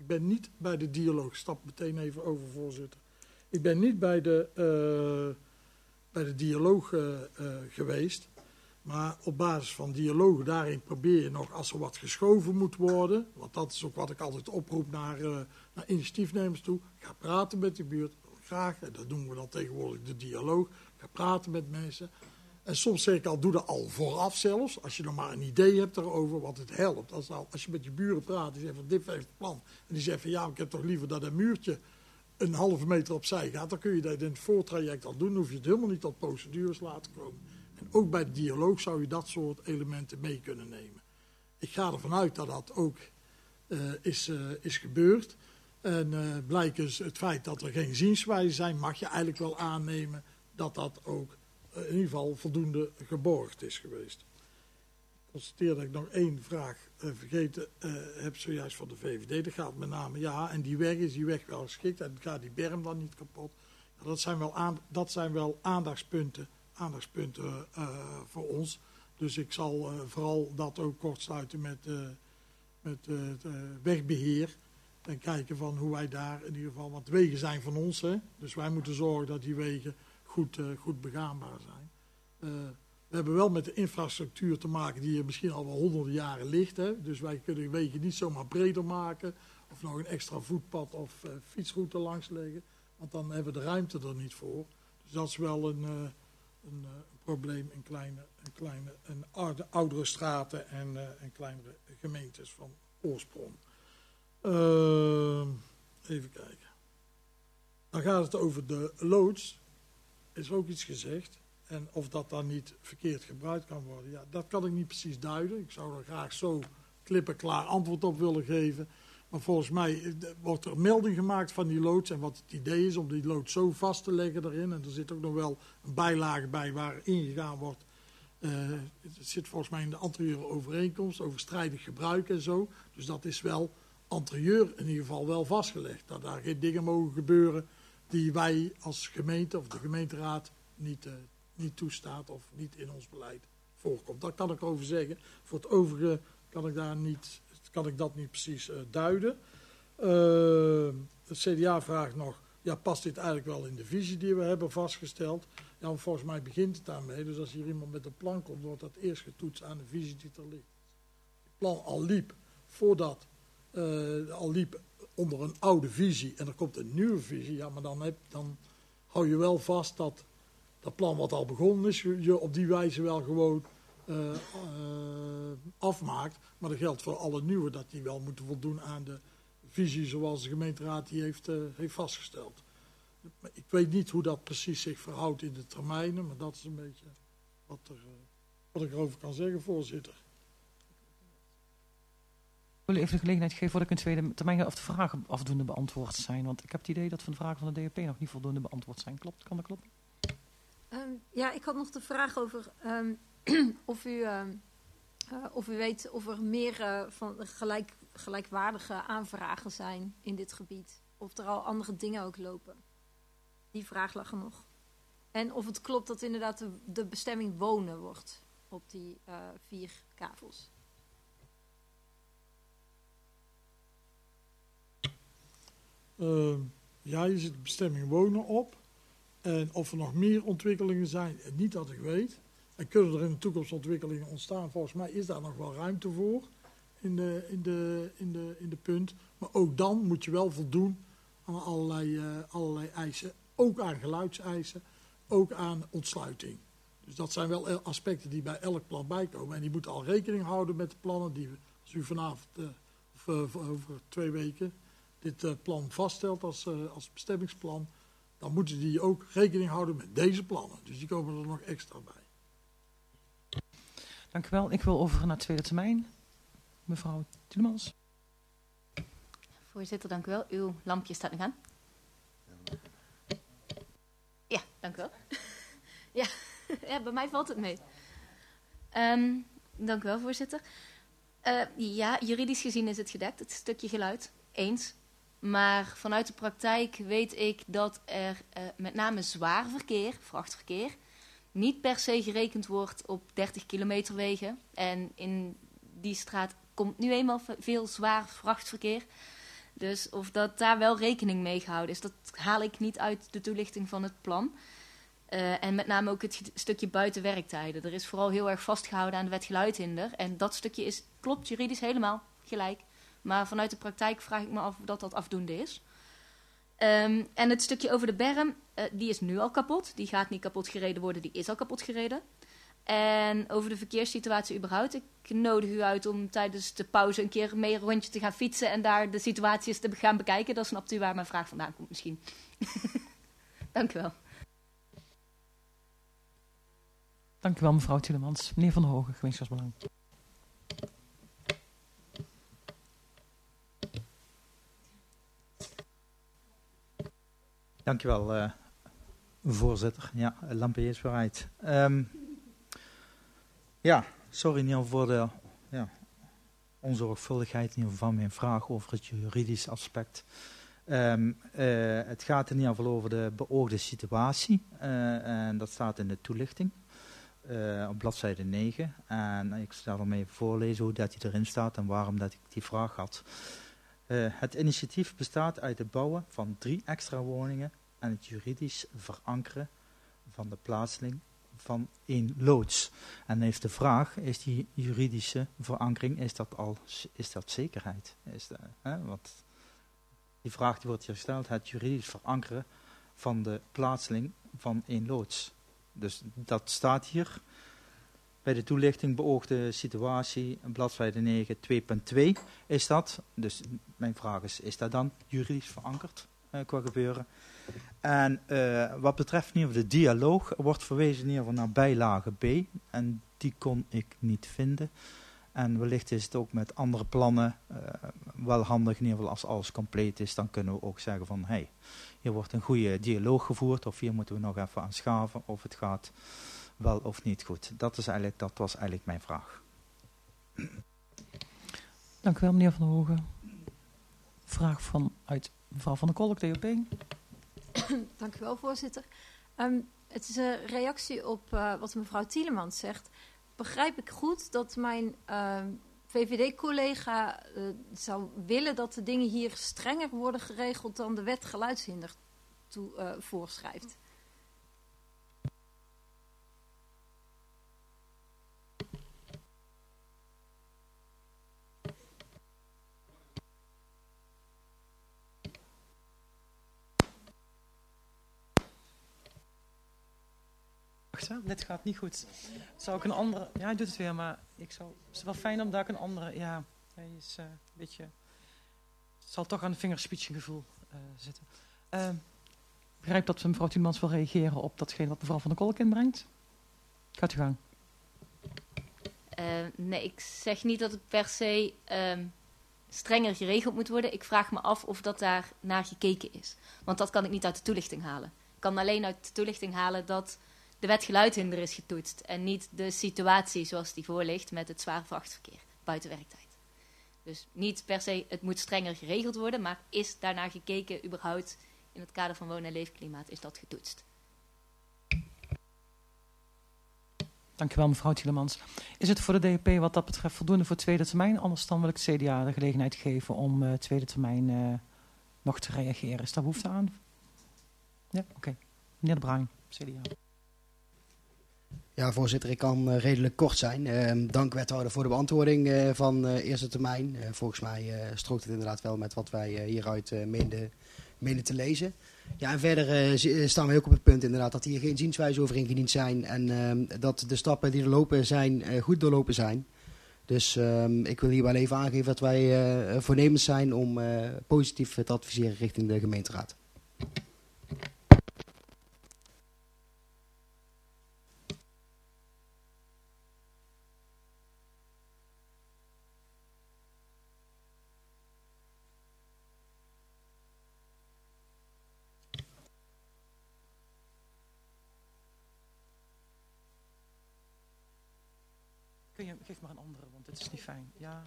Ik ben niet bij de dialoog. Ik stap meteen even over, voorzitter. Ik ben niet bij de dialoog geweest. Maar op basis van dialogen, daarin probeer je nog, als er wat geschoven moet worden, want dat is ook wat ik altijd oproep naar initiatiefnemers toe. Ga praten met de buurt. Graag, en dat doen we dan tegenwoordig de dialoog. Ga praten met mensen. En soms zeg ik al, doe dat al vooraf zelfs. Als je nog maar een idee hebt erover, wat het helpt. Als je met je buren praat, die zeggen van dit heeft het plan. En die zeggen van ja, ik heb toch liever dat een muurtje een halve meter opzij gaat. Dan kun je dat in het voortraject al doen. Dan hoef je het helemaal niet tot procedures laten komen. En ook bij de dialoog zou je dat soort elementen mee kunnen nemen. Ik ga ervan uit dat dat ook is gebeurd. En blijkt dus het feit dat er geen zienswijzen zijn, mag je eigenlijk wel aannemen dat dat ook in ieder geval voldoende geborgd is geweest. Ik constateer dat ik nog één vraag vergeten heb zojuist van de VVD. Dat gaat met name, ja, en is die weg wel geschikt en gaat die berm dan niet kapot? Ja, dat zijn wel aandachtspunten voor ons. Dus ik zal vooral dat ook kortsluiten met het wegbeheer. En kijken van hoe wij daar in ieder geval, want wegen zijn van ons. Hè? Dus wij moeten zorgen dat die wegen goed begaanbaar zijn. We hebben wel met de infrastructuur te maken die er misschien al wel honderden jaren ligt. Hè? Dus wij kunnen wegen niet zomaar breder maken. Of nog een extra voetpad of fietsroute langs leggen. Want dan hebben we de ruimte er niet voor. Dus dat is wel een probleem in oudere straten en kleinere gemeentes van oorsprong. Even kijken. Dan gaat het over de loods. Is ook iets gezegd. En of dat dan niet verkeerd gebruikt kan worden. Ja, dat kan ik niet precies duiden. Ik zou er graag zo klippenklaar antwoord op willen geven. Maar volgens mij wordt er melding gemaakt van die loods. En wat het idee is om die loods zo vast te leggen erin. En er zit ook nog wel een bijlage bij waar ingegaan wordt. Het zit volgens mij in de anterieure overeenkomst over strijdig gebruik en zo. Dus dat is wel anterieur in ieder geval wel vastgelegd. Dat daar geen dingen mogen gebeuren die wij als gemeente of de gemeenteraad niet toestaat of niet in ons beleid voorkomt. Dat kan ik over zeggen. Voor het overige kan ik dat niet precies duiden. Het CDA vraagt nog, ja, past dit eigenlijk wel in de visie die we hebben vastgesteld? Ja, volgens mij begint het daarmee. Dus als hier iemand met een plan komt, wordt dat eerst getoetst aan de visie die er ligt. Het plan al liep onder een oude visie en er komt een nieuwe visie. Ja, maar dan hou je wel vast dat plan wat al begonnen is, je op die wijze wel gewoon afmaakt. Maar dat geldt voor alle nieuwe, dat die wel moeten voldoen aan de visie zoals de gemeenteraad die heeft vastgesteld. Ik weet niet hoe dat precies zich verhoudt in de termijnen, maar dat is een beetje wat ik erover kan zeggen, voorzitter. Ik wil even de gelegenheid geven voordat ik een tweede termijn of de vragen afdoende beantwoord zijn. Want ik heb het idee dat van de vragen van de DAP nog niet voldoende beantwoord zijn. Klopt? Kan dat kloppen? Ja, ik had nog de vraag over of u weet of er meer van gelijkwaardige aanvragen zijn in dit gebied. Of er al andere dingen ook lopen. Die vraag lag er nog. En of het klopt dat inderdaad de bestemming wonen wordt op die 4 kavels. Ja, je zit de bestemming wonen op. En of er nog meer ontwikkelingen zijn, niet dat ik weet. En kunnen er in de toekomst ontwikkelingen ontstaan? Volgens mij is daar nog wel ruimte voor in de punt. Maar ook dan moet je wel voldoen aan allerlei eisen. Ook aan geluidseisen, ook aan ontsluiting. Dus dat zijn wel aspecten die bij elk plan bijkomen. En die moeten al rekening houden met de plannen die we, als u vanavond of over 2 weken dit plan vaststelt als bestemmingsplan, dan moeten die ook rekening houden met deze plannen. Dus die komen er nog extra bij. Dank u wel. Ik wil over naar de tweede termijn. Mevrouw Tielemans. Voorzitter, dank u wel. Uw lampje staat nog aan. Ja, dank u wel. Ja, bij mij valt het mee. Dank u wel, voorzitter. Ja, juridisch gezien is het gedekt, het stukje geluid. Eens. Maar vanuit de praktijk weet ik dat er met name zwaar verkeer, vrachtverkeer, niet per se gerekend wordt op 30 kilometer wegen. En in die straat komt nu eenmaal veel zwaar vrachtverkeer. Dus of dat daar wel rekening mee gehouden is, dat haal ik niet uit de toelichting van het plan. En met name ook het stukje buiten werktijden. Er is vooral heel erg vastgehouden aan de wet geluidhinder. En dat stukje klopt juridisch helemaal gelijk. Maar vanuit de praktijk vraag ik me af of dat afdoende is. En het stukje over de berm, die is nu al kapot. Die gaat niet kapot gereden worden, die is al kapot gereden. En over de verkeerssituatie überhaupt. Ik nodig u uit om tijdens de pauze een keer mee een rondje te gaan fietsen en daar de situatie eens te gaan bekijken. Dan snapt u waar mijn vraag vandaan komt misschien. Dank u wel. Dank u wel, mevrouw Tielemans. Meneer Van der Hogen, gemeenschapsbelang. Dank u wel, voorzitter. Ja, lampje is vooruit. Ja, sorry in ieder geval voor de onzorgvuldigheid in ieder geval van mijn vraag over het juridisch aspect. Het gaat in ieder geval over de beoogde situatie. En dat staat in de toelichting op bladzijde 9. En ik zal hem even voorlezen hoe dat die erin staat en waarom dat ik die vraag had. Het initiatief bestaat uit het bouwen van 3 extra woningen en het juridisch verankeren van de plaatsing van 1 loods. En dan is de vraag, is die juridische verankering, is dat zekerheid? Want die vraag die wordt hier gesteld, het juridisch verankeren van de plaatsing van 1 loods. Dus dat staat hier bij de toelichting beoogde situatie, bladzijde 9, 2.2 is dat. Dus mijn vraag is dat dan juridisch verankerd qua gebeuren? En wat betreft in ieder geval de dialoog, wordt verwezen in ieder geval naar bijlage B. En die kon ik niet vinden. En wellicht is het ook met andere plannen wel handig in ieder geval als alles compleet is. Dan kunnen we ook zeggen van, hey, hier wordt een goede dialoog gevoerd. Of hier moeten we nog even aan schaven of het gaat wel of niet goed. Dat was eigenlijk mijn vraag. Dank u wel, meneer Van der Hogen. Vraag vanuit mevrouw Van der Kolk, DOP. Dank u wel, voorzitter. Het is een reactie op wat mevrouw Tielemans zegt. Begrijp ik goed dat mijn VVD-collega zou willen dat de dingen hier strenger worden geregeld dan de wet geluidshinder voorschrijft? Dit gaat niet goed. Zou ik een andere... Ja, hij doet het weer, maar het is wel fijn om daar een andere... Ja, hij is een beetje... Het zal toch aan een vingerspitsengevoel zitten. Ik begrijp dat mevrouw Tielemans wil reageren op datgene wat mevrouw Van der Kolk inbrengt. Gaat u gang. Nee, ik zeg niet dat het per se strenger geregeld moet worden. Ik vraag me af of dat daar naar gekeken is. Want dat kan ik niet uit de toelichting halen. Ik kan alleen uit de toelichting halen dat de wet geluidhinder is getoetst en niet de situatie zoals die voor ligt met het zware vrachtverkeer buiten werktijd. Dus niet per se het moet strenger geregeld worden, maar is daarnaar gekeken überhaupt in het kader van woon- en leefklimaat, is dat getoetst? Dank u wel, mevrouw Tielemans. Is het voor de DP wat dat betreft voldoende voor tweede termijn? Anders dan wil ik het CDA de gelegenheid geven om tweede termijn nog te reageren. Is daar behoefte aan? Ja, oké. Meneer De Bruin, CDA. Ja, voorzitter, ik kan redelijk kort zijn. Dank wethouder voor de beantwoording van eerste termijn. Volgens mij strookt het inderdaad wel met wat wij hieruit meenden te lezen. Ja, en verder staan we ook op het punt inderdaad dat hier geen zienswijze over ingediend zijn. En dat de stappen die er lopen zijn, goed doorlopen zijn. Dus ik wil hier wel even aangeven dat wij voornemens zijn om positief te adviseren richting de gemeenteraad. Geef maar een andere, want dit is niet fijn. Ja.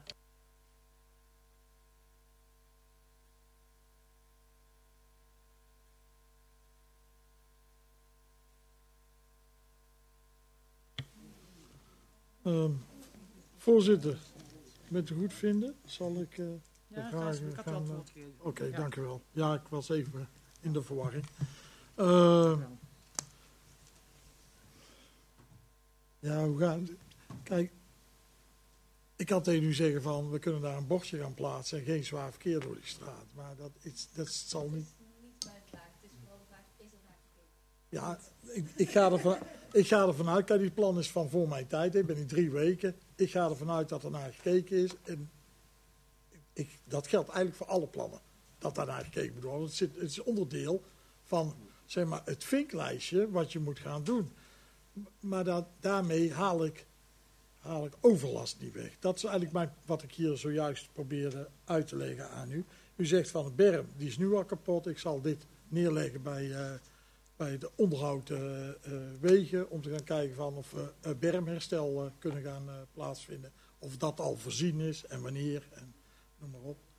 Voorzitter, met u goed vinden zal ik Ja, vragen ik had wel gaan, het woord gegeven. Oké, Ja. dank u wel. Ja, ik was even in de verwarring. Ja, hoe gaan... Kijk, ik kan tegen u zeggen van, we kunnen daar een bordje gaan plaatsen en geen zwaar verkeer door die straat. Maar dat zal niet... Ja, ik ga ervan uit, kijk, die plan is van voor mijn tijd, ik ben hier 3 weken. Ik ga ervan uit dat er naar gekeken is. En dat geldt eigenlijk voor alle plannen, dat daar naar gekeken moet worden. Het is onderdeel van, zeg maar, het vinklijstje wat je moet gaan doen. Maar daarmee haal ik overlast niet weg. Dat is eigenlijk wat ik hier zojuist probeerde uit te leggen aan u. U zegt van de berm, die is nu al kapot. Ik zal dit neerleggen bij de onderhoud wegen. Om te gaan kijken van of we bermherstel kunnen gaan plaatsvinden. Of dat al voorzien is en wanneer en noem maar op.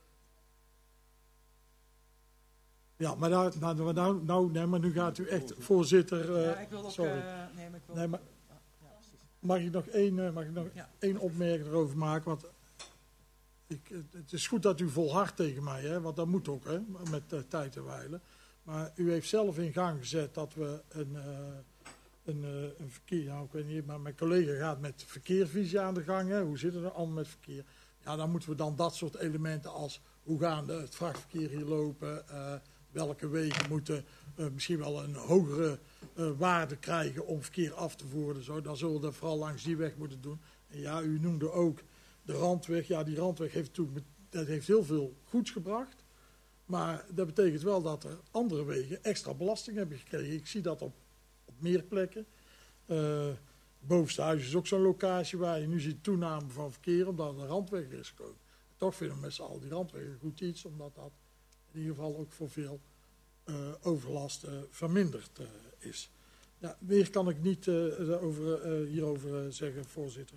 Ja, maar nu gaat u echt, voorzitter... Ja, ik wil ook... sorry. maar ik wil... Nee, maar precies. mag ik nog één opmerking erover maken? Want het is goed dat u volhardt tegen mij, hè, want dat moet ook, hè, met tijd en wijlen. Maar u heeft zelf in gang gezet dat we een verkeer... Ja, ik weet niet, maar mijn collega gaat met verkeersvisie aan de gang. Hè. Hoe zit het er allemaal met verkeer? Ja, dan moeten we dan dat soort elementen als... Hoe gaan het vrachtverkeer hier lopen? Welke wegen moeten misschien wel een hogere waarde krijgen om verkeer af te voeren? Zo. Dan zullen we dat vooral langs die weg moeten doen. En ja, u noemde ook de randweg. Ja, die randweg heeft heel veel goeds gebracht. Maar dat betekent wel dat er andere wegen extra belasting hebben gekregen. Ik zie dat op meer plekken. Bovenste huis is ook zo'n locatie waar je nu ziet toename van verkeer omdat er een randweg is gekomen. Toch vinden we met z'n allen die randwegen goed iets, omdat dat in ieder geval ook voor veel overlast verminderd is. Ja, meer kan ik niet hierover zeggen, voorzitter.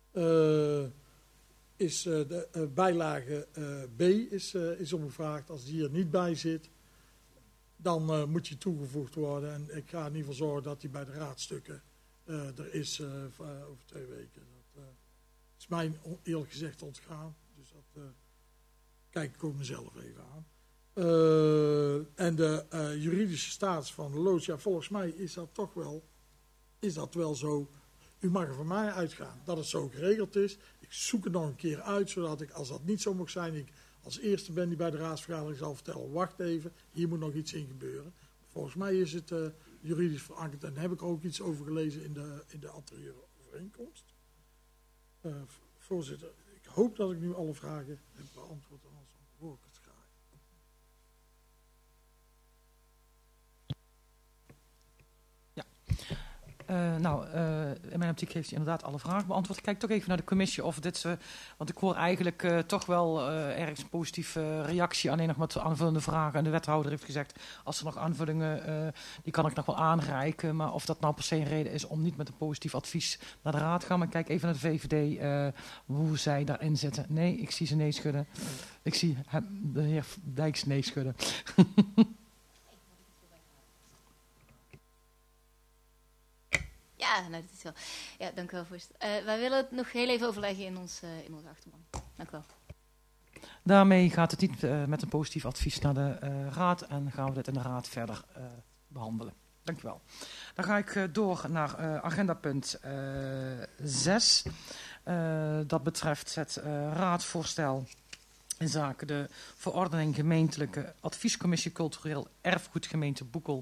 De bijlage B is opgevraagd. Als die er niet bij zit, dan moet die toegevoegd worden. En ik ga in ieder geval zorgen dat die bij de raadstukken er is over 2 weken. Dat is mij eerlijk gezegd ontgaan. Dus dat kijk ik ook mezelf even aan. En de juridische status van de loods, ja, volgens mij is dat wel zo. U mag er van mij uitgaan dat het zo geregeld is. Ik zoek het nog een keer uit, zodat ik, als dat niet zo mag zijn, ik als eerste ben die bij de raadsvergadering zal vertellen, wacht even, hier moet nog iets in gebeuren. Volgens mij is het juridisch verankerd en daar heb ik ook iets over gelezen in de anterieure overeenkomst. Voorzitter, ik hoop dat ik nu alle vragen heb beantwoord en anders hoor ik het graag. In mijn optiek heeft hij inderdaad alle vragen beantwoord. Ik kijk toch even naar de commissie of dit... want ik hoor eigenlijk toch wel ergens een positieve reactie. Alleen nog wat aanvullende vragen. En de wethouder heeft gezegd, als er nog aanvullingen... die kan ik nog wel aanreiken. Maar of dat nou per se een reden is om niet met een positief advies naar de raad te gaan. Maar ik kijk even naar de VVD, hoe zij daarin zitten. Nee, ik zie ze nee schudden. Ik zie de heer Dijks nee schudden. Ja, nou, dat is wel. Ja, dank u wel, voorzitter. Wij willen het nog heel even overleggen in onze achterban. Dank u wel. Daarmee gaat het niet met een positief advies naar de raad en gaan we dit in de raad verder behandelen. Dank u wel. Dan ga ik door naar agendapunt 6. Dat betreft het raadvoorstel in zaken de verordening gemeentelijke adviescommissie cultureel erfgoed gemeente Boekel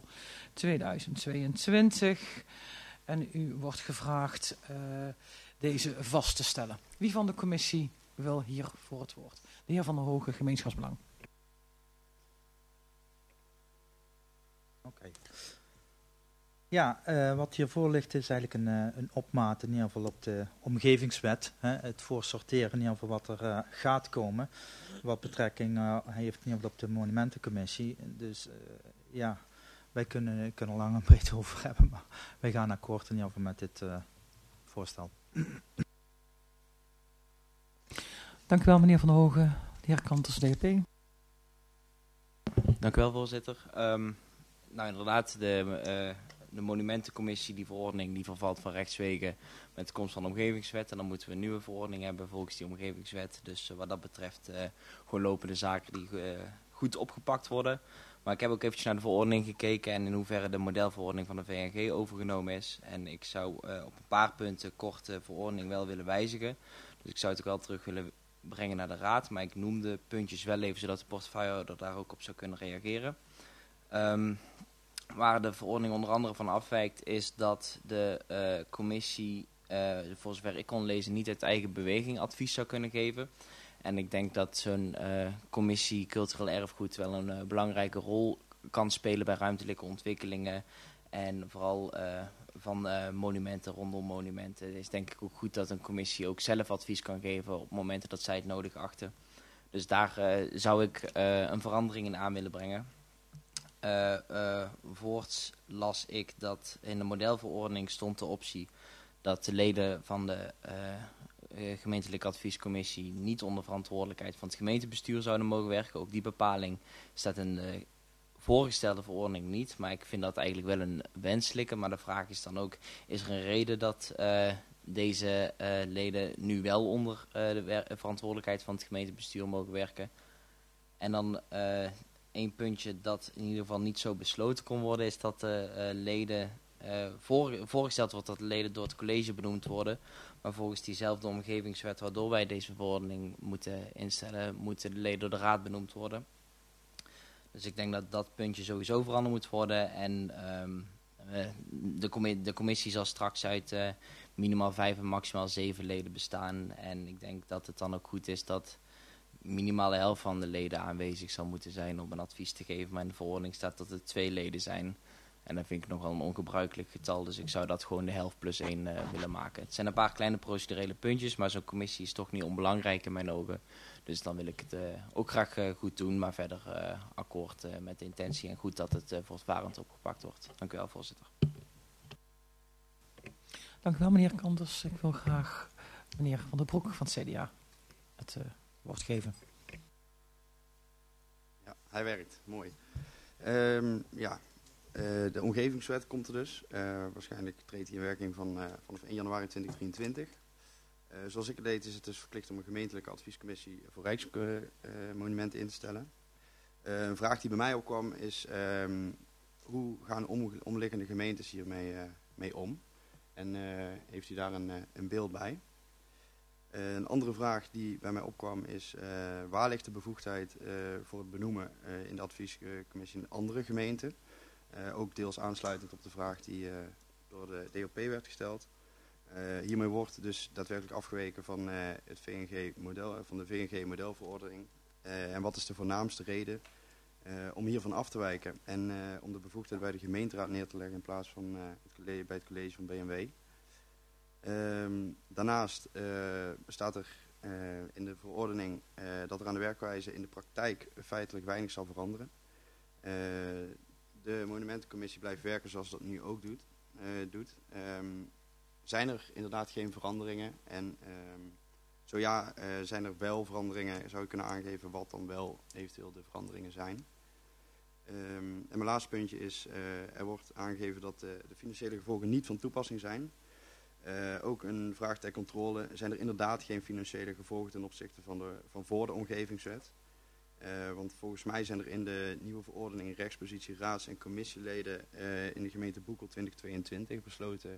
2022. En u wordt gevraagd deze vast te stellen. Wie van de commissie wil hier voor het woord? De heer Van der Hoge, Gemeenschapsbelang. Oké. Ja, wat hiervoor ligt is eigenlijk een opmaat in ieder geval op de omgevingswet. Het voorsorteren in ieder geval wat er gaat komen. Wat betrekking heeft in ieder geval op de monumentencommissie. Dus ja... Wij kunnen er lang en breed over hebben, maar wij gaan akkoord in ieder geval met dit voorstel. Dank u wel, meneer Van der Hoge. De heer Kanters, DP. Dank u wel, voorzitter. Nou, inderdaad, de de monumentencommissie, die verordening, die vervalt van rechtswege met de komst van de omgevingswet. En dan moeten we een nieuwe verordening hebben volgens die omgevingswet. Dus wat dat betreft gewoon lopende zaken die goed opgepakt worden. Maar ik heb ook eventjes naar de verordening gekeken en in hoeverre de modelverordening van de VNG overgenomen is. En ik zou op een paar punten kort de verordening wel willen wijzigen. Dus ik zou het ook wel terug willen brengen naar de raad. Maar ik noemde puntjes wel even zodat de portefeuillehouder daar ook op zou kunnen reageren. Waar de verordening onder andere van afwijkt is dat de commissie, voor zover ik kon lezen, niet uit eigen beweging advies zou kunnen geven. En ik denk dat zo'n commissie cultureel erfgoed wel een belangrijke rol kan spelen bij ruimtelijke ontwikkelingen. En vooral van monumenten, rondom monumenten. Het is denk ik ook goed dat een commissie ook zelf advies kan geven op momenten dat zij het nodig achten. Dus daar zou ik een verandering in aan willen brengen. Voorts las ik dat in de modelverordening stond de optie dat de leden van de gemeentelijke adviescommissie niet onder verantwoordelijkheid van het gemeentebestuur zouden mogen werken. Ook die bepaling staat in de voorgestelde verordening niet, maar ik vind dat eigenlijk wel een wenselijke. Maar de vraag is dan ook, is er een reden dat deze leden nu wel onder de verantwoordelijkheid van het gemeentebestuur mogen werken? En dan één puntje dat in ieder geval niet zo besloten kon worden, is dat de leden, voorgesteld wordt dat de leden door het college benoemd worden. Maar volgens diezelfde omgevingswet waardoor wij deze verordening moeten instellen, moeten de leden door de raad benoemd worden. Dus ik denk dat dat puntje sowieso veranderd moet worden. En de commissie zal straks uit minimaal 5 en maximaal 7 leden bestaan. En ik denk dat het dan ook goed is dat minimaal de helft van de leden aanwezig zal moeten zijn om een advies te geven. Maar in de verordening staat dat het 2 leden zijn. En dat vind ik nogal een ongebruikelijk getal. Dus ik zou dat gewoon de helft plus 1 willen maken. Het zijn een paar kleine procedurele puntjes, maar zo'n commissie is toch niet onbelangrijk in mijn ogen. Dus dan wil ik het ook graag goed doen, maar verder akkoord met de intentie. En goed dat het voortvarend opgepakt wordt. Dank u wel, voorzitter. Dank u wel, meneer Kanders. Ik wil graag meneer Van der Broek van het CDA het woord geven. Ja, hij werkt. Mooi. De omgevingswet komt er dus. Waarschijnlijk treedt die in werking vanaf 1 januari 2023. Zoals ik het weet is het dus verplicht om een gemeentelijke adviescommissie voor rijksmonumenten in te stellen. Een vraag die bij mij opkwam is, hoe gaan omliggende gemeentes hiermee mee om? En heeft u daar een beeld bij? Een andere vraag die bij mij opkwam is, waar ligt de bevoegdheid voor het benoemen in de adviescommissie in andere gemeenten? Ook deels aansluitend op de vraag die door de DOP werd gesteld. Hiermee wordt dus daadwerkelijk afgeweken van het VNG-model, van de VNG-modelverordening. En wat is de voornaamste reden om hiervan af te wijken en om de bevoegdheid bij de gemeenteraad neer te leggen in plaats van bij het college van BMW. Daarnaast staat er in de verordening dat er aan de werkwijze in de praktijk feitelijk weinig zal veranderen. De monumentencommissie blijft werken zoals dat nu ook doet. Zijn er inderdaad geen veranderingen? En zo ja, zijn er wel veranderingen? Zou je kunnen aangeven wat dan wel eventueel de veranderingen zijn? En mijn laatste puntje is, er wordt aangegeven dat de financiële gevolgen niet van toepassing zijn. Ook een vraag ter controle. Zijn er inderdaad geen financiële gevolgen ten opzichte van voor de omgevingswet? Want volgens mij zijn er in de nieuwe verordening rechtspositie raads- en commissieleden in de gemeente Boekel 2022 besloten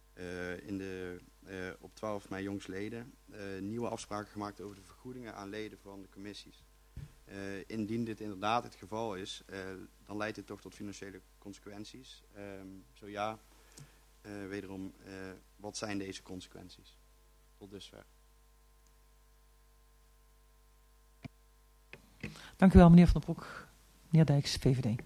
op 12 mei jongstleden nieuwe afspraken gemaakt over de vergoedingen aan leden van de commissies. Indien dit inderdaad het geval is, dan leidt dit toch tot financiële consequenties. Zo ja, wederom, wat zijn deze consequenties? Tot dusver. Dank u wel, meneer Van der Broek. Meneer Dijks, VVD.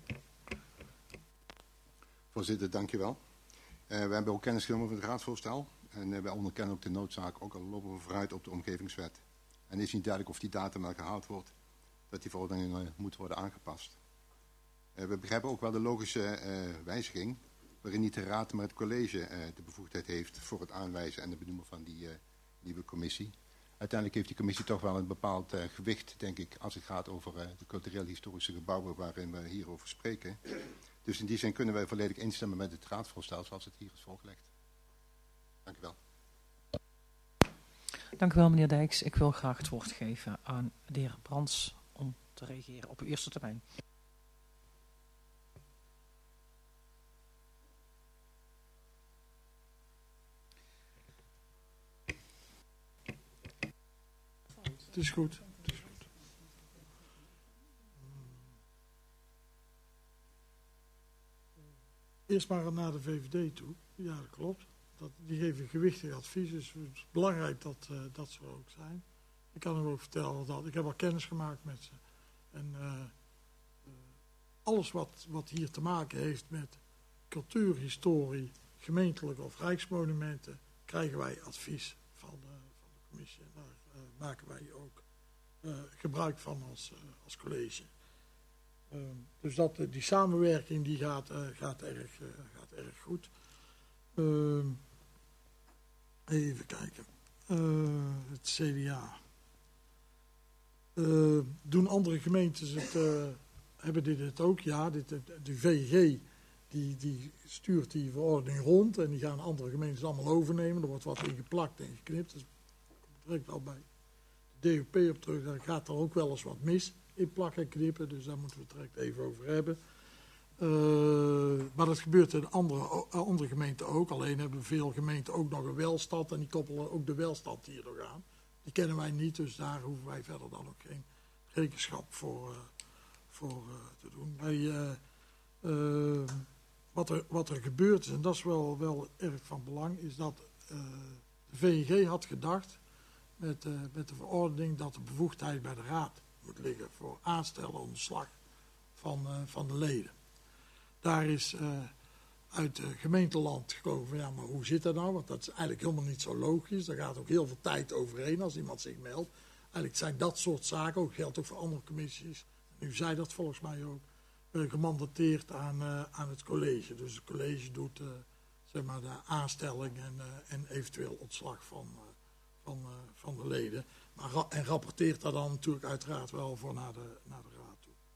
Voorzitter, dank u wel. We hebben ook kennis genomen van het raadsvoorstel. En wij onderkennen ook de noodzaak, ook al lopen we vooruit op de omgevingswet. En is niet duidelijk of die datum wel gehaald wordt, dat die verordening moet worden aangepast. We begrijpen ook wel de logische wijziging, waarin niet de raad, maar het college de bevoegdheid heeft voor het aanwijzen en het benoemen van die nieuwe commissie. Uiteindelijk heeft die commissie toch wel een bepaald gewicht, denk ik, als het gaat over de cultureel-historische gebouwen waarin we hierover spreken. Dus in die zin kunnen wij volledig instemmen met het raadsvoorstel zoals het hier is voorgelegd. Dank u wel. Dank u wel, meneer Dijks. Ik wil graag het woord geven aan de heer Brands om te reageren op uw eerste termijn. Het is goed. Eerst maar naar de VVD toe. Ja, dat klopt. Die geven gewichtig advies. Dus het is belangrijk dat ze er ook zijn. Ik kan u ook vertellen dat ik heb al kennis gemaakt met ze. En alles wat hier te maken heeft met cultuur, historie, gemeentelijke of rijksmonumenten, krijgen wij advies van de commissie. En daar maken wij ook gebruik van als college. Dus die samenwerking die gaat erg goed. Even kijken. Het CDA. Doen andere gemeentes hebben dit ook? Ja, de VG die stuurt die verordening rond en die gaan andere gemeentes allemaal overnemen. Er wordt wat in geplakt en geknipt. Dus komt direct al bij de DOP op terug. Dan gaat er ook wel eens wat mis in plakken en knippen. Dus daar moeten we het direct even over hebben. Maar dat gebeurt in andere gemeenten ook. Alleen hebben veel gemeenten ook nog een welstand. En die koppelen ook de welstand hier nog aan. Die kennen wij niet. Dus daar hoeven wij verder dan ook geen rekenschap voor te doen. Wat er gebeurd is, en dat is wel erg van belang, is dat de VNG had gedacht met de verordening dat de bevoegdheid bij de raad moet liggen voor aanstellen en ontslag van de leden. Daar is uit het gemeenteland gekomen van ja, maar hoe zit dat nou? Want dat is eigenlijk helemaal niet zo logisch. Daar gaat ook heel veel tijd overheen als iemand zich meldt. Eigenlijk zijn dat soort zaken, ook geldt ook voor andere commissies. Nu zei dat volgens mij ook, gemandateerd aan het college. Dus het college doet zeg maar de aanstelling en eventueel ontslag van de leden. En rapporteert daar dan natuurlijk uiteraard wel voor naar de raad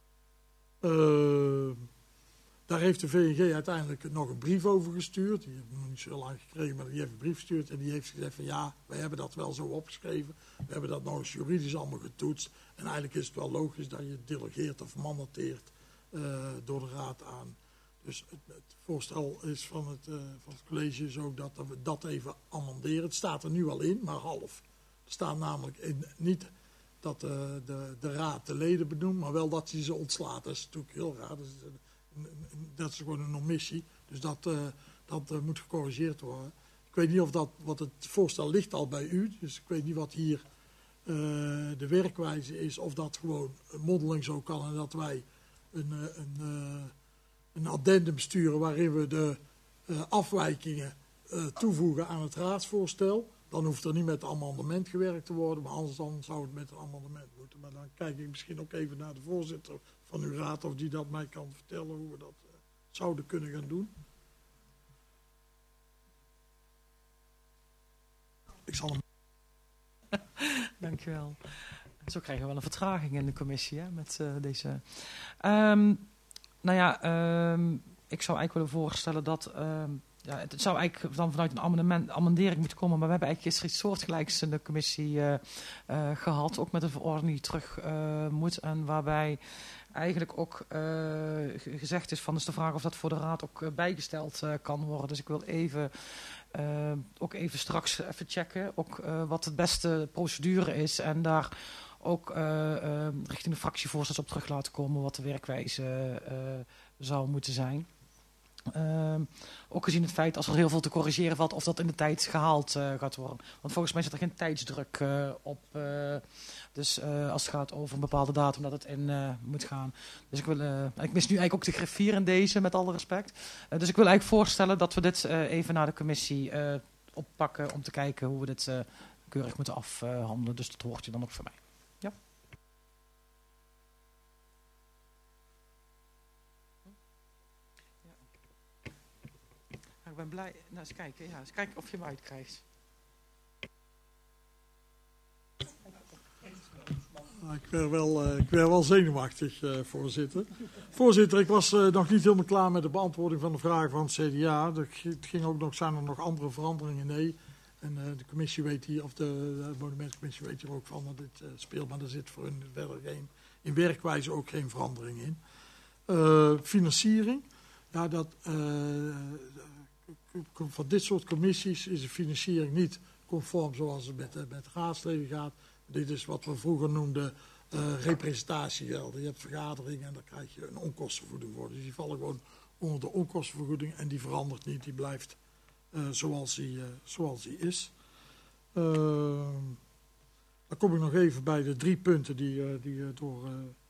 toe. Daar heeft de VNG uiteindelijk nog een brief over gestuurd. Die hebben we nog niet zo lang gekregen, maar die heeft een brief gestuurd. En die heeft gezegd van ja, wij hebben dat wel zo opgeschreven. We hebben dat nog eens juridisch allemaal getoetst. En eigenlijk is het wel logisch dat je delegeert of mandateert door de raad aan. Dus het voorstel is van het college is ook dat we dat even amenderen. Het staat er nu al in, maar half. Er staat namelijk niet dat de raad de leden benoemt, maar wel dat hij ze ontslaat. Dat is natuurlijk heel raar. Dat is gewoon een omissie. Dus dat moet gecorrigeerd worden. Ik weet niet of wat het voorstel ligt al bij u. Dus ik weet niet wat hier de werkwijze is. Of dat gewoon mondeling zo kan. En dat wij een addendum sturen waarin we de afwijkingen toevoegen aan het raadsvoorstel. Dan hoeft er niet met een amendement gewerkt te worden. Maar anders dan zou het met een amendement moeten. Maar dan kijk ik misschien ook even naar de voorzitter van uw raad. Of die dat mij kan vertellen hoe we dat zouden kunnen gaan doen. Ik zal hem... Dank je wel. Zo krijgen we wel een vertraging in de commissie hè, met deze... ik zou eigenlijk willen voorstellen dat... het zou eigenlijk dan vanuit een amendering moeten komen. Maar we hebben eigenlijk gisteren iets soortgelijks in de commissie gehad. Ook met een verordening die terug moet. En waarbij eigenlijk ook gezegd is van dus de vraag of dat voor de raad ook bijgesteld kan worden. Dus ik wil ook even straks even checken. Ook wat de beste procedure is. En daar ook richting de fractievoorzitters op terug laten komen. Wat de werkwijze zou moeten zijn. Ook gezien het feit als er heel veel te corrigeren valt of dat in de tijd gehaald gaat worden. Want volgens mij zit er geen tijdsdruk op. Dus als het gaat over een bepaalde datum dat het in moet gaan. Dus ik mis nu eigenlijk ook de griffier in deze met alle respect. Dus ik wil eigenlijk voorstellen dat we dit even naar de commissie oppakken om te kijken hoe we dit keurig moeten afhandelen. Dus dat hoort je dan ook van mij. Ja. Ik ben blij. Nou, eens kijken of je hem uitkrijgt. Ik werd wel zenuwachtig, voorzitter. Voorzitter, ik was nog niet helemaal klaar met de beantwoording van de vraag van het CDA. Het ging ook nog, zijn er nog andere veranderingen? Nee. En de commissie weet hier, of de monumentencommissie weet hier ook van dat dit speelt. Maar er zit voor hun verder in werkwijze ook geen verandering in. Financiering. Ja, van dit soort commissies is de financiering niet conform zoals het met de raadsleden gaat. Dit is wat we vroeger noemden representatiegelden. Je hebt vergaderingen en daar krijg je een onkostenvergoeding voor. Dus die vallen gewoon onder de onkostenvergoeding en die verandert niet. Die blijft zoals die is. Dan kom ik nog even bij de 3 punten die door